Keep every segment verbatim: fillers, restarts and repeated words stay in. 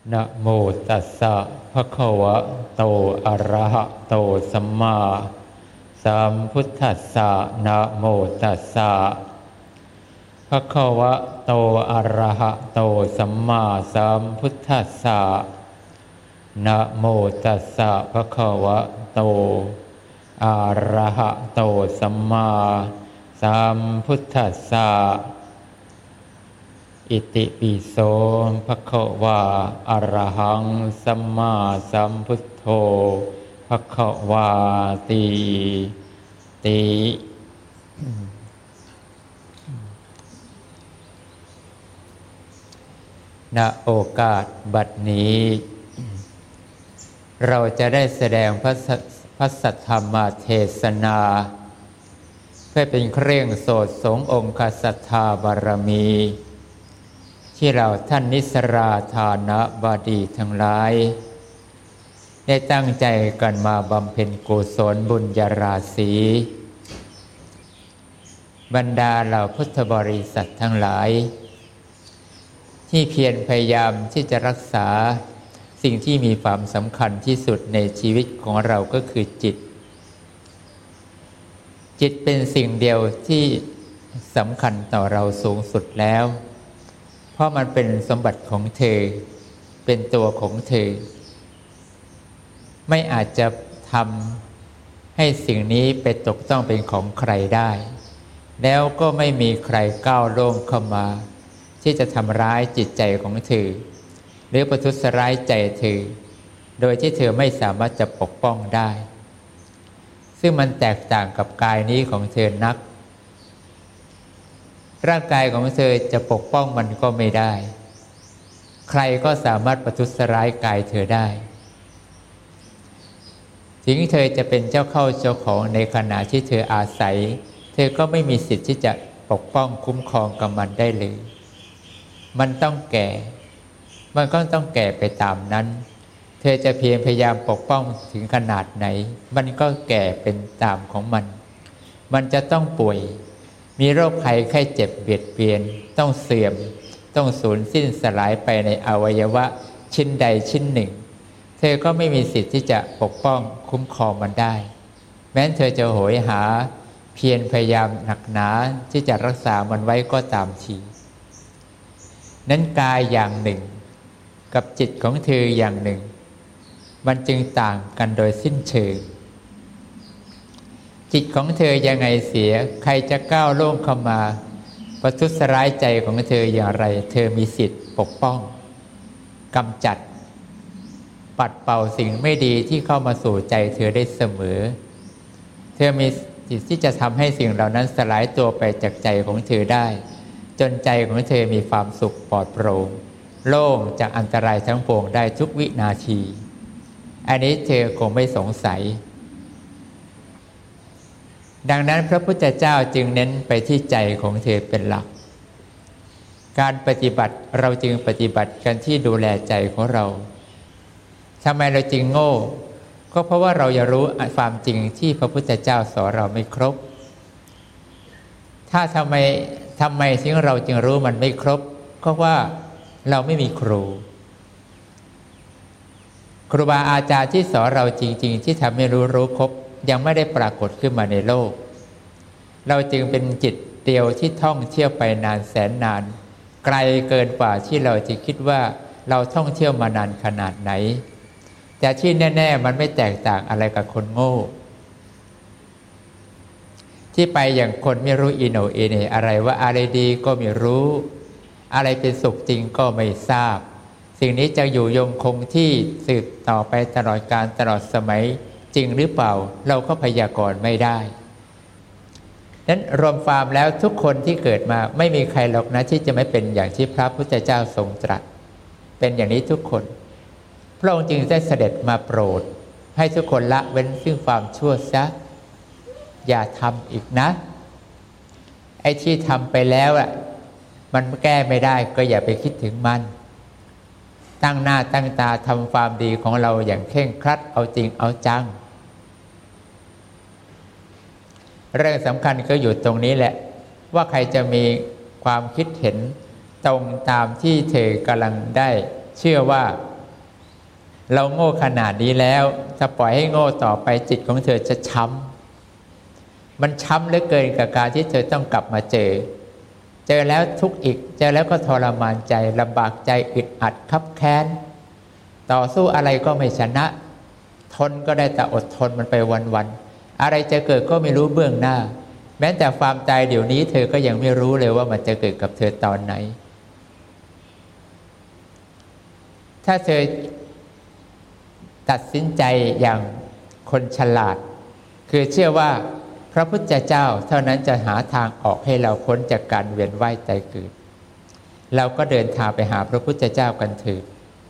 นะโมตัสสะภะคะวะโตอะระหะโตสัมมาสัมพุทธัสสะนะโมตัสสะภะคะวะโตอะระหะโตสัมมาสัมพุทธัสสะนะโมตัสสะภะคะวะโตอะระหะโตสัมมาสัมพุทธัสสะอิติปิโสภะคะวะอะระหังสัมมาสัมพุทโธภะคะวาติติณโอกาสบัดนี้เราจะได้แสดงพระพระสัทธรรมเทศนาเพื่อเป็นเครื่องโสดสงองค์ศรัทธาบารมีที่เราท่านนิสราธานะบดีทั้งหลายได้ตั้งใจกันมาบำเพ็ญกุศลบุญญาราศีบรรดาเหล่าพุทธบริษัททั้งหลายที่เพียรพยายามที่จะรักษาสิ่งที่มีความสำคัญที่สุดในชีวิตของเราก็คือจิตจิตเป็นสิ่งเดียวที่สำคัญต่อเราสูงสุดแล้วเพราะมันเป็นสมบัติของเธอเป็นตัวของเธอไม่อาจจะทำให้สิ่งนี้ไปตกต้องเป็นของใครได้แล้วก็ไม่มีใครก้าวล่วงเข้ามาที่จะทำร้ายจิตใจของเธอหรือประทุษร้ายใจเธอโดยที่เธอไม่สามารถจะปกป้องได้ซึ่งมันแตกต่างกับกายนี้ของเธอนักร่างกายของเธอจะปกป้องมันก็ไม่ได้ใครก็สามารถประทุษร้ายกายเธอได้ถึงเธอจะเป็นเจ้าเข้าเจ้าของในขณะที่เธออาศัยเธอก็ไม่มีสิทธิ์ที่จะปกป้องคุ้มครองกับมันได้เลยมันต้องแก่มันก็ต้องแก่ไปตามนั้นเธอจะเพียรพยายามปกป้องถึงขนาดไหนมันก็แก่เป็นตามของมันมันจะต้องป่วยมีโรคภัยไข้เจ็บเบียดเบียนต้องเสื่อมต้องสูญสิ้นสลายไปในอวัยวะชิ้นใดชิ้นหนึ่งเธอก็ไม่มีสิทธิ์ที่จะปกป้องคุ้มครองมันได้แม้เธอจะโหยหาเพียรพยายามหนักหนาที่จะรักษามันไว้ก็ตามทีนั้นกายอย่างหนึ่งกับจิตของเธออย่างหนึ่งมันจึงต่างกันโดยสิ้นเชิงจิตของเธอยังไงเสียใครจะก้าวล่วงเข้ามาประทุษร้ายใจของเธออย่างไรเธอมีสิทธิ์ปกป้องกำจัดปัดเป่าสิ่งไม่ดีที่เข้ามาสู่ใจเธอได้เสมอเธอมีสิทธิ์ที่จะทำให้สิ่งเหล่านั้นสลายตัวไปจากใจของเธอได้จนใจของเธอมีความสุขปลอดโปร่งโล่งจากอันตรายทั้งปวงได้ทุกวินาทีอันนี้เธอคงไม่สงสัยดังนั้นพระพุทธเจ้าจึงเน้นไปที่ใจของเธอเป็นหลักการปฏิบัติเราจึงปฏิบัติกันที่ดูแลใจของเราทำไมเราจึงโง่ก็เพราะว่าเรายังรู้ความจริงที่พระพุทธเจ้าสอนเราไม่ครบถ้าทำไมทำไมที่เราจึงรู้มันไม่ครบเพราะว่าเราไม่มีครูครูบาอาจารย์ที่สอนเราจริงๆที่ทำให้รู้รู้ครบยังไม่ได้ปรากฏขึ้นมาในโลกเราจึงเป็นจิตเดียวที่ท่องเที่ยวไปนานแสนนานไกลเกินกว่าที่เราจะคิดว่าเราท่องเที่ยวมานานขนาดไหนแต่ที่แน่ๆมันไม่แตกต่างอะไรกับคนโง่ที่ไปอย่างคนไม่รู้อิโหนอิเหน่อะไรว่าอะไรดีก็ไม่รู้อะไรเป็นสุขจริงก็ไม่ทราบสิ่งนี้จะอยู่ยงคงที่สืบต่อไปตลอดกาลตลอดสมัยจริงหรือเปล่าเราก็พยากรณ์ไม่ได้นั้นรวมความแล้วทุกคนที่เกิดมาไม่มีใครหรอกนะที่จะไม่เป็นอย่างที่พระพุทธเจ้าทรงตรัสเป็นอย่างนี้ทุกคนพระองค์จึงได้เสด็จมาโปรดให้ทุกคนละเว้นซึ่งความชั่วซะอย่าทำอีกนะไอ้ที่ทำไปแล้วอ่ะมันแก้ไม่ได้ก็อย่าไปคิดถึงมันตั้งหน้าตั้งตาทำความดีของเราอย่างเคร่งครัดเอาจริงเอาจังเรื่องสำคัญก็อยู่ตรงนี้แหละว่าใครจะมีความคิดเห็นตรงตามที่เธอกำลังได้เชื่อว่าเราโง่ขนาดนี้แล้วถ้าปล่อยให้โง่ต่อไปจิตของเธอจะช้ำมันช้ำเหลือเกินกับการที่เธอต้องกลับมาเจอเจอแล้วทุกข์อีกเจอแล้วก็ทรมานใจลำบากใจอึดอัดคับแค้นต่อสู้อะไรก็ไม่ชนะทนก็ได้แต่อดทนมันไปวันๆอะไรจะเกิดก็ไม่รู้เบื้องหน้าแม้แต่ความตายเดี๋ยวนี้เธอก็ยังไม่รู้เลยว่ามันจะเกิดกับเธอตอนไหนถ้าเธอตัดสินใจอย่างคนฉลาดคือเชื่อว่าพระพุทธเจ้าเท่านั้นจะหาทางออกให้เราพ้นจากการเวียนว่ายตายเกิดเราก็เดินทางไปหาพระพุทธเจ้ากันเถิด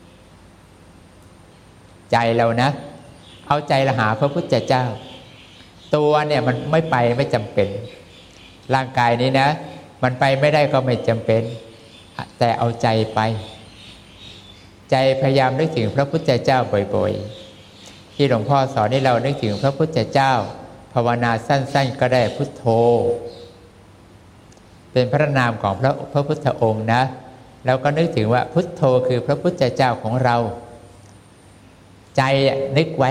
ใจเรานะเอาใจเราหาพระพุทธเจ้าตัวเนี่ยมันไม่ไปไม่จำเป็นร่างกายนี้นะมันไปไม่ได้ก็ไม่จำเป็นแต่เอาใจไปใจพยายามนึกถึงพระพุทธเจ้าบ่อยๆที่หลวงพ่อสอนให้เรานึกถึงพระพุทธเจ้าภาวนาสั้นๆก็ได้พุทโธเป็นพระนามของพระพระพุทธองค์นะแล้วก็นึกถึงว่าพุทโธคือพระพุทธเจ้าของเราใจนึกไว้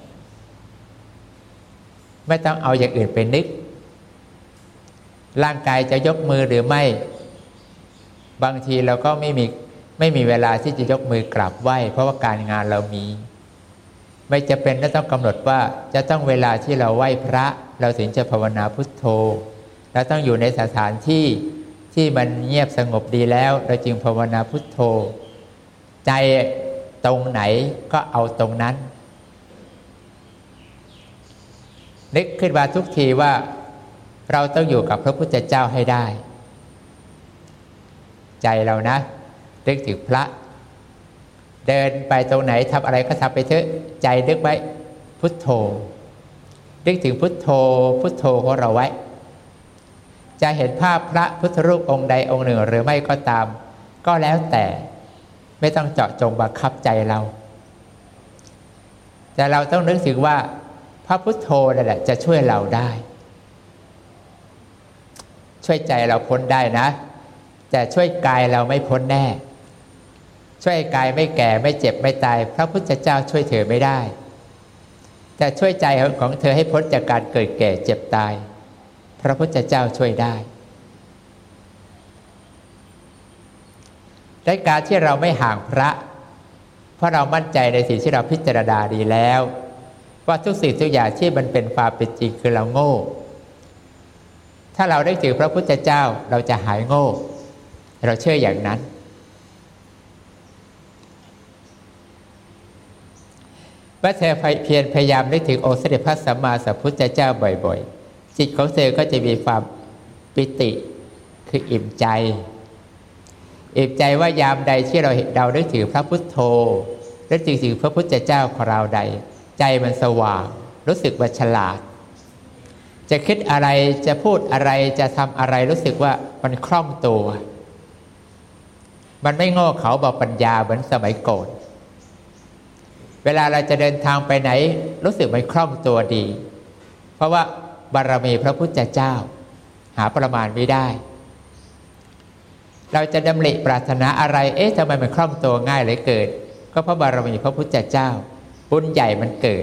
ไม่ต้องเอาอย่างอื่นไปนึกร่างกายจะยกมือหรือไม่บางทีเราก็ไม่มีไม่มีเวลาที่จะยกมือกราบไหว้เพราะว่าการงานเรามีไม่จะเป็นต้องกำหนดว่าจะต้องเวลาที่เราไหว้พระเราถึงจะภาวนาพุทโธเราต้องอยู่ในสถานที่ที่มันเงียบสงบดีแล้วเราจึงภาวนาพุทโธใจตรงไหนก็เอาตรงนั้นนึกขึ้นมาทุกทีว่าเราต้องอยู่กับพระพุทธเจ้าให้ได้ใจเรานะนึกถึงพระเดินไปตรงไหนทำอะไรก็ทำไปเถอะใจนึกไว้พุทโธนึกถึงพุทโธพุทโธของเราไว้จะเห็นภาพพระพุทธรูปองค์ใดองค์หนึ่งหรือไม่ก็ตามก็แล้วแต่ไม่ต้องเจาะจงบังคับใจเราแต่เราต้องนึกถึงว่าพระพุทโธนั่นแหละจะช่วยเราได้ช่วยใจเราพ้นได้นะแต่ช่วยกายเราไม่พ้นแน่ช่วยกายไม่แก่ไม่เจ็บไม่ตายพระพุทธเจ้าช่วยเธอไม่ได้แต่ช่วยใจของเธอให้พ้นจากการเกิดแก่เจ็บตายพระพุทธเจ้าช่วยได้ในการที่เราไม่ห่างพระเพราะเรามั่นใจในสิ่งที่เราพิจารณาดีแล้วว่าทุกสิ่งทุกอย่างที่มันเป็นความเป็นจริงคือเราโง่ถ้าเราได้ถือพระพุทธเจ้าเราจะหายโง่เราเชื่ออย่างนั้นเมื่อเธอเพียรพยายามนึกถึงองค์สมเด็จพระสัมมาสัมพุทธเจ้าบ่อยๆจิตของเธอก็จะมีความปิติคืออิ่มใจอิ่มใจว่ายามใดที่เราเรานึกถึงพระพุทโธนึกถึงพระพุทธเจ้าของเราใดใจมันสว่างรู้สึกว่าฉลาดจะคิดอะไรจะพูดอะไรจะทำอะไรรู้สึกว่ามันคล่องตัวมันไม่โง่เขลาเบาปัญญาเหมือนสมัยก่อนเวลาเราจะเดินทางไปไหนรู้สึกมันคล่องตัวดีเพราะว่าบารมีพระพุทธเจ้าหาประมาณไม่ได้เราจะดำริปรารถนาอะไรเอ๊ะทำไมมันคล่องตัวง่ายเหลือเกินก็เพราะบารมีพระพุทธเจ้าบุญใหญ่มันเกิด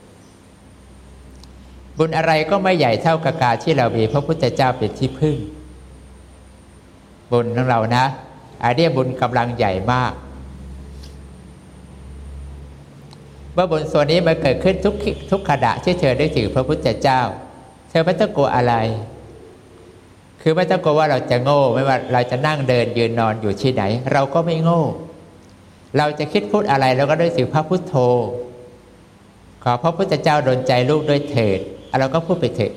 บุญอะไรก็ไม่ใหญ่เท่ากับการที่เรามีพระพุทธเจ้าเป็นที่พึ่งบุญของเรานะอันนี้บุญกำลังใหญ่มากเมื่อบุญส่วนนี้มันเกิดขึ้นทุกทุกขณะที่เธอได้ถือพระพุทธเจ้าเธอไม่ต้องกลัวอะไรคือไม่ต้องกลัวว่าเราจะโง่ไม่ว่าเราจะนั่งเดินยืนนอนอยู่ที่ไหนเราก็ไม่โง่เราจะคิดพูดอะไรเราก็ได้ถือพระพุทโธขอพระพุทธเจ้าดลใจลูกด้วยเถิดเราก็พูดไปเถิด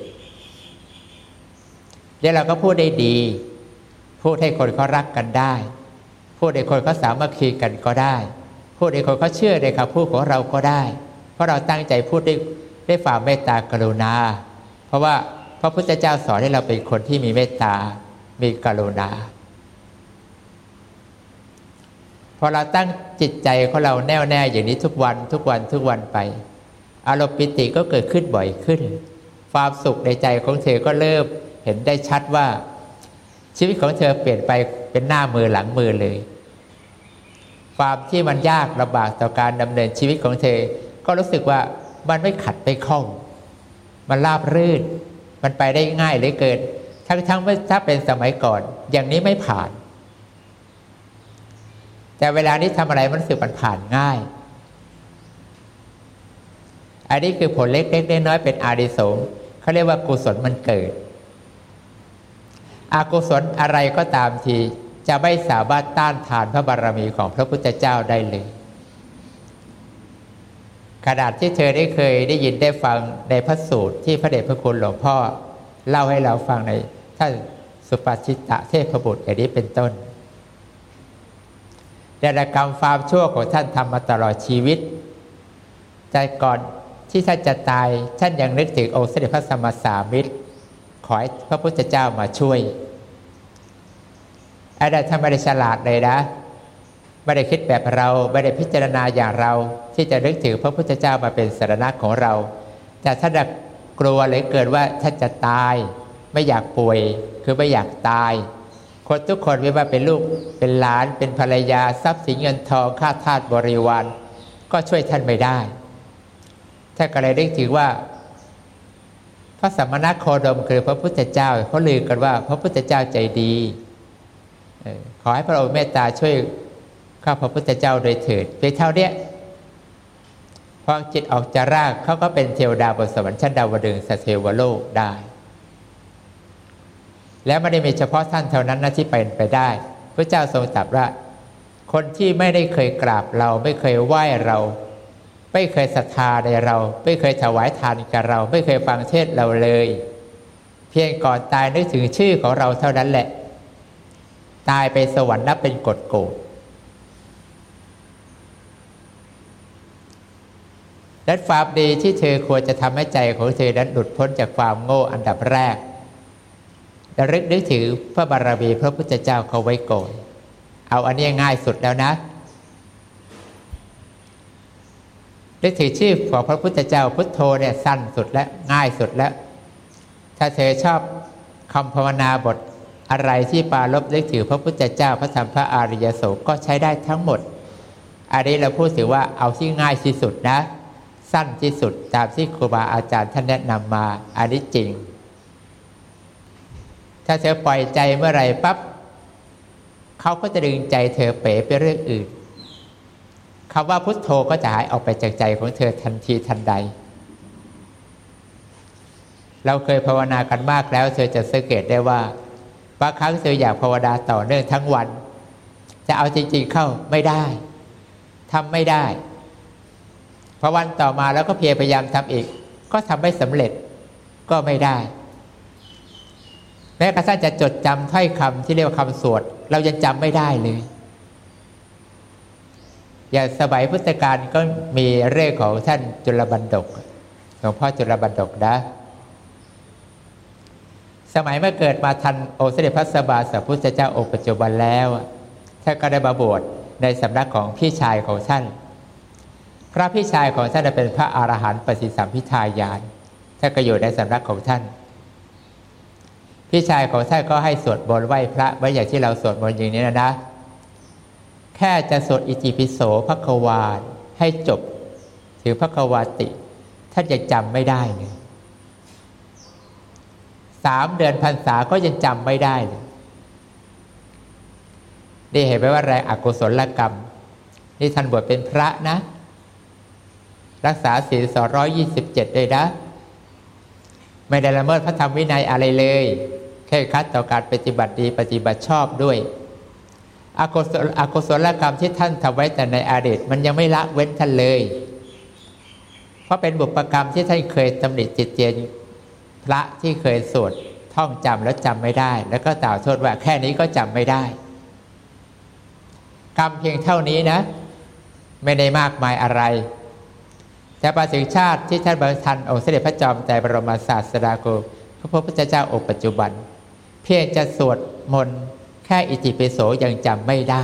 เดี๋ยวเราก็พูดได้ดีพูดให้คนเขารักกันได้พูดให้คนเขาสามัคคีกันก็ได้พูดให้คนเขาเชื่อในคำพูดของเราก็ได้เพราะเราตั้งใจพูดด้วยด้วยความเมตตากรุณาเพราะว่าพระพุทธเจ้าสอนให้เราเป็นคนที่มีเมตตามีกรุณาพอเราตั้งจิตใจของเราแน่วแน่อย่างนี้ทุกวันทุกวันทุกวันไปอารมณ์ปิติก็เกิดขึ้นบ่อยขึ้นความสุขในใจของเธอก็เริ่มเห็นได้ชัดว่าชีวิตของเธอเปลี่ยนไปเป็นหน้ามือหลังมือเลยความที่มันยากลำบากต่อการดำเนินชีวิตของเธอก็รู้สึกว่ามันไม่ขัดไม่ข้องมันราบรื่นมันไปได้ง่ายเหลือเกินทั้งทั้งถ้าเป็นสมัยก่อนอย่างนี้ไม่ผ่านแต่เวลานี้ทำอะไรมันรู้สึกมันผ่านง่ายอันนี้คือผลเล็กๆน้อยๆเป็นอานิสงส์เขาเรียกว่ากุศลมันเกิดอกุศลอะไรก็ตามทีจะไม่สามารถต้านทานพระบารมีของพระพุทธเจ้าได้เลยขนาดที่เธอได้เคยได้ยินได้ฟังในพระสูตรที่พระเดชพระคุณหลวงพ่อเล่าให้เราฟังในท่านสุปชิตะเทพบุตรอย่างนี้เป็นต้นดารกรรมความชั่วของท่านทำมาตลอดชีวิตแต่ก่อนที่ท่านจะตายท่านยังนึกถึงองค์สมเด็จพระสัมมาสัมพุทธเจ้าขอให้พระพุทธเจ้ามาช่วยอาจารย์ท่านไม่ได้ฉลาดเลยนะไม่ได้คิดแบบเราไม่ได้พิจารณาอย่างเราที่จะนึกถึงพระพุทธเจ้ามาเป็นสรณะของเราแต่ท่านกลัวเหลือเกินว่าท่านจะตายไม่อยากป่วยคือไม่อยากตายคนทุกคนไม่ว่าเป็นลูกเป็นหลานเป็นภรรยาทรัพย์สินเงินทองข้าทาสบริวารก็ช่วยท่านไม่ได้ท่านก็เลยนึกถึงว่าพระสัมมาโคดมคือพระพุทธเจ้าเขาลือกันว่าพระพุทธเจ้าใจดีขอให้พระองค์เมตตาช่วยข้าพระพุทธเจ้าโดยเถิดเพียงเท่านี้พอจิตออกจากร่างเขาก็เป็นเทวดาบนสวรรค์ชั้นดาวดึงส์สเทวโลกได้แล้วไม่ได้มีเฉพาะท่านเท่านั้นนะที่เป็นไปได้พระเจ้าทรงตรัสว่าคนที่ไม่ได้เคยกราบเราไม่เคยไหว้เราไม่เคยศรัทธาในเราไม่เคยถวายทานกับเราไม่เคยฟังเทศเราเลยเพียงก่อนตายนึกถึงชื่อของเราเท่านั้นแหละตายไปสวรรค์นับเป็นกฎโกรธและความดีที่เธอควรจะทำให้ใจของเธอนั้นหลุดพ้นจากความโง่อันดับแรกระลึกนึกถึงพระบารมีพระพุทธเจ้าเขาไว้ก่อนเอาอันนี้ง่ายสุดแล้วนะนึกถึงชื่อของพระพุทธเจ้าพุทโธเนี่ยสั้นสุดและง่ายสุดแล้วถ้าเธอชอบคำภาวนาบทอะไรที่ปรารภนึกถึงพระพุทธเจ้าพระธรรมพระอริยสงฆ์ก็ใช้ได้ทั้งหมดอันนี้เราพูดถึงว่าเอาที่ง่ายที่สุดนะสั้นที่สุดตามที่ครูบาอาจารย์ท่านแนะนำมาอันนี้จริงถ้าเธอปล่อยใจเมื่อไหร่ปั๊บเขาก็จะดึงใจเธอเป๋ไปเรื่องอื่นคำว่าพุทโธก็จะหายออกไปจากใจของเธอทันทีทันใดเราเคยภาวนากันมากแล้วเธอจะสังเกตได้ว่าบางครั้งเธออยากภาวนาต่อเนื่องทั้งวันจะเอาจริงๆเข้าไม่ได้ทำไม่ได้พอวันต่อมาแล้วก็เพียรพยายามทำอีกก็ทำไม่สำเร็จก็ไม่ได้แม้กระทั่งจะจดจำถ้อยคำที่เรียกว่าคำสวดเรายังจำไม่ได้เลยอย่างสมัยพุทธกาลก็มีเรื่องของท่านจุลบรรดกหลวงพ่อจุลบรรดกนะสมัยเมื่อเกิดมาทันองค์สมเด็จพระสัมมาสัมพุทธเจ้าองค์ปัจจุบันแล้วท่านก็ได้มาบวชในสำนักของพี่ชายของท่านพระพี่ชายของท่านเป็นพระอรหันต์ปฏิสัมภิทาญาณท่านก็อยู่ในสำนักของท่านพี่ชายของท่านก็ให้สวดมนต์ไหว้พระไว้อย่างที่เราสวดมนต์อย่างนี้นะนะแค่จะสวดอิติปิโสภควาให้จบถึงภควาติท่านยังจำไม่ได้เลยสามเดือนพรรษาก็ยังจำไม่ได้เลยนี่เห็นไหมว่าแรงอกุศลกรรมนี่ท่านบวชเป็นพระนะรักษาศีลสองร้อยยี่สิบเจ็ดเลยนะไม่ได้ละเมิดพระธรรมวินัยอะไรเลยแค่คัดต่อการปฏิบัติดีปฏิบัติชอบด้วยอกุศลอกุศลกรรมที่ท่านทำไว้แต่ในอดีตมันยังไม่ละเว้นท่านเลยเพราะเป็นบุพกรรมที่ท่านเคยตำหนิติเตียนพระที่เคยสวดท่องจำแล้วจำไม่ได้แล้วก็กล่าวโทษว่าแค่นี้ก็จำไม่ได้กรรมเพียงเท่านี้นะไม่ได้มากมายอะไรแต่ประถึงชาติที่ท่านบรรทันองค์สมเด็จพระจอมไตรบรมศาสดาโกพระพุทธเจ้าองค์ปัจจุบันเพียงจะสวดมนต์แค่อิติปิโสยังจำไม่ได้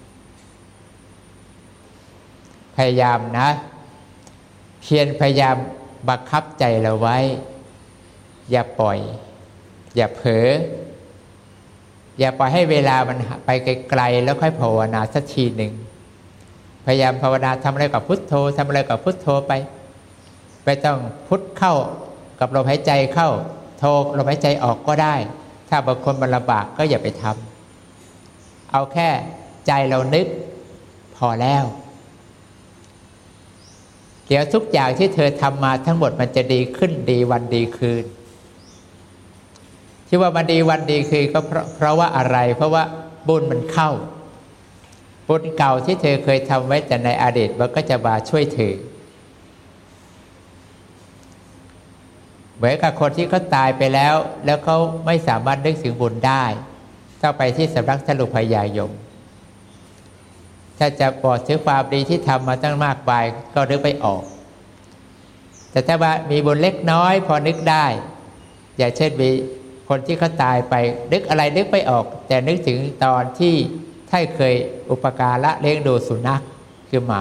พยายามนะเพียรพยายามบังคับใจเราไว้อย่าปล่อยอย่าเผลออย่าปล่อยให้เวลามันไปไกลๆแล้วค่อยภาวนาสักทีหนึ่งพยายามภาวนาทำอะไรกับพุทโธทำอะไรกับพุทโธไปไม่ต้องพุทเข้ากับลมหายใจเข้าโธลมหายใจออกก็ได้ถ้าบางคนมันลำบากก็อย่าไปทำเอาแค่ใจเรานึกพอแล้วเดี๋ยวทุกอย่างที่เธอทำมาทั้งหมดมันจะดีขึ้นดีวันดีคืนที่ว่ามันดีวันดีคืนก็เพราะเพราะว่าอะไรเพราะว่าบุญมันเข้าบุญเก่าที่เธอเคยทำไว้แต่ในอดีตมันก็จะมาช่วยเธอเหมือนกับคนที่เขาตายไปแล้วแล้วเขาไม่สามารถนึกถึงบุญได้ต้องไปที่สำนักสรุปพยายมถ้าจะบอกถึงความดีที่ทำมาตั้งมากมายก็นึกไม่ออกแต่ถ้าว่ามีบุญเล็กน้อยพอนึกได้อย่างเช่นมีคนที่เขาตายไปนึกอะไรนึกไม่ออกแต่นึกถึงตอนที่ท่านเคยอุปการะเลี้ยงดูสุนัขคือหมา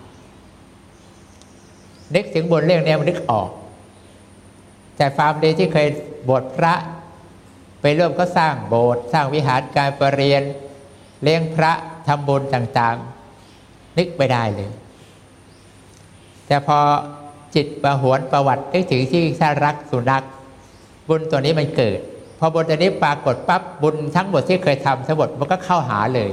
นึกถึงบุญเรื่องนี้มันนึกออกแต่ความดีที่เคยบวชพระไปร่วมก็สร้างโบสถ์สร้างวิหารการประเรียนเลี้ยงพระทำบุญต่างๆนึกไม่ได้เลยแต่พอจิตประหวนประวัตินึกถึงที่ท่านรักสุนัขบุญตัวนี้มันเกิดพอบุญตัวนี้ปรากฏปั๊บบุญทั้งหมดที่เคยทำทั้งหมดมันก็เข้าหาเลย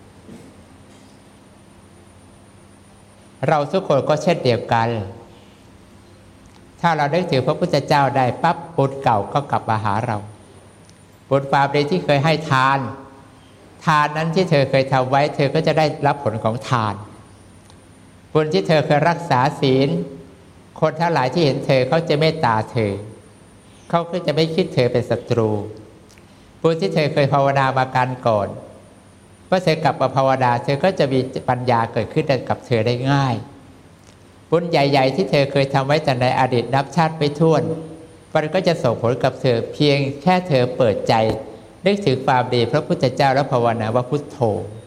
เราทุกคนก็เช่นเดียวกันถ้าเรานึกถึงพระพุทธเจ้าได้ปั๊บบุญเก่าก็กลับมาหาเราบุญความดีที่เคยให้ทานทานนั้นที่เธอเคยทำไว้เธอก็จะได้รับผลของทานบุญที่เธอเคยรักษาศีลคนทั้งหลายที่เห็นเธอเขาจะเมตตาเธอเขาก็จะไม่คิดเธอเป็นศัตรูบุญที่เธอเคยภาวนามาการก่อนเมื่อเธอกลับมาภาวนาเธอก็จะมีปัญญาเกิดขึ้นกับเธอได้ง่ายบุญใหญ่ๆที่เธอเคยทำไว้แต่ในอดีตนับชาติไม่ถ้วนมันก็จะส่งผลกับเธอเพียงแค่เธอเปิดใจนึกถึงความดีพระพุทธเจ้าและภาวนาว่าพุทโธ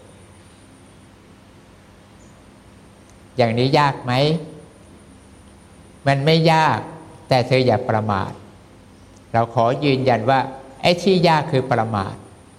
อย่างนี้ยากไหมมันไม่ยากแต่เธออย่าประมาทเราขอยืนยันว่าไอ้ที่ยากคือประมาท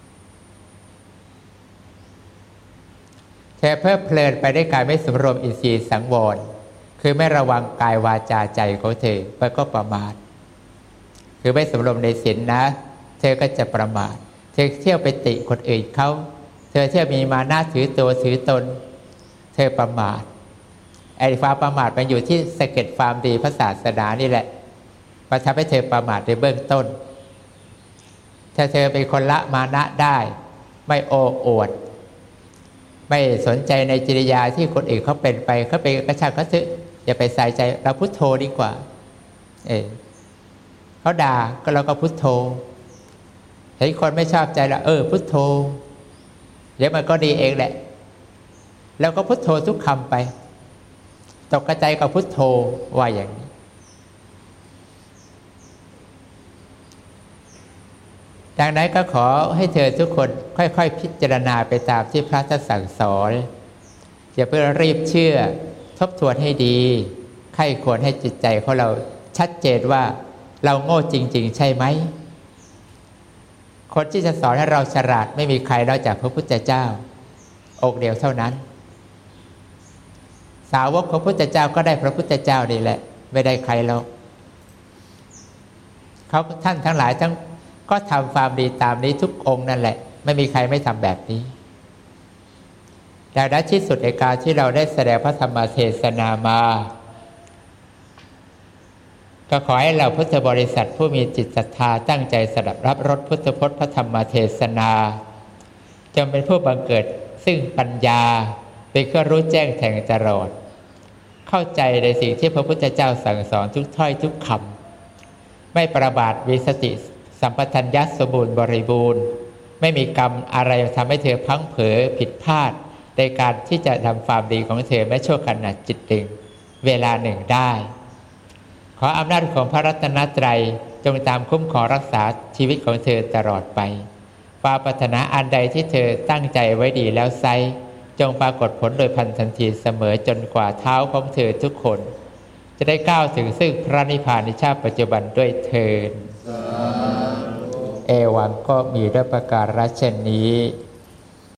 เธอเพลิดเพลินไปด้วยการไม่สำรวมอินทรีย์สังวรคือไม่ระวังกายวาจาใจของเธอมันก็ประมาทคือไม่สำรวมในศีลนะเธอก็จะประมาทเธอเที่ยวไปติคนอื่นเขาเธอเที่ยวมีมานะถือตัวถือตนเธอประมาทไอ้ความประมาทมันอยู่ที่สะเก็ดความดีพระศาสนานี่แหละมาทำให้เธอประมาทในเบื้องต้นถ้าเธอเป็นคนละมานะได้ไม่โอ้อวดไม่สนใจในจริยาที่คนอื่นเขาเป็นไปเขาเป็นกระชากกระทึกอย่าไปใส่ใจเราพุทโธดีกว่าเออเขาด่าก็เราก็พุทโธเห็นคนไม่ชอบใจแล้วเออพุทโธเดี๋ยวมันก็ดีเองแหละแล้วก็พุทโธทุกคำไปตกกระใจกับพุทโธว่าอย่างนี้ดังนั้นก็ขอให้เธอทุกคนค่อยๆพิจารณาไปตามที่พระท่านสั่งสอนอย่าเพิ่งรีบเชื่อทบทวนให้ดีใคร่ควรให้จิตใจของเราชัดเจนว่าเราโง่จริงๆใช่ไหมคนที่จะสอนให้เราฉลาดไม่มีใครนอกจากพระพุทธเจ้าองค์เดียวเท่านั้นสาวกของพระพุทธเจ้าก็ได้พระพุทธเจ้านี่แหละไม่ได้ใครหรอกเขาท่านทั้งหลายทั้งก็ทำความดีตามนี้ทุกองค์นั่นแหละไม่มีใครไม่ทำแบบนี้ดังนั้นที่สุดในการที่เราได้แสดงพระธรรมเทศนามาก็ขอให้เราพุทธบริษัทผู้มีจิตศรัทธาตั้งใจสดับรับรสพุทธพจน์พระธรรมเทศนาจงเป็นผู้บังเกิดซึ่งปัญญาเป็นเครื่องรู้แจ้งแทงตลอดเข้าใจในสิ่งที่พระพุทธเจ้าสั่งสอนทุกถ้อยทุกคำไม่ประมาทมีสติสัมปชัญญะสมบูรณ์บริบูรณ์ไม่มีกรรมอะไรทำให้เธอพลั้งเผลอผิดพลาดในการที่จะทำความดีของเธอแม้ชั่วขณะจิตหนึ่งเวลาหนึ่งได้ขออำนาจของพระรัตนตรัยจงตามคุ้มครองรักษาชีวิตของเธอตลอดไปความปรารถนาอันใดที่เธอตั้งใจไว้ดีแล้วไซจงปรากฏผลโดยพันทันทีเสมอจนกว่าเท้าของเธอทุกคนจะได้ก้าวถึงซึ่งพระนิพพานในชาติปัจจุบันด้วยเถิดเอวังก็มีด้วยประการฉะนี้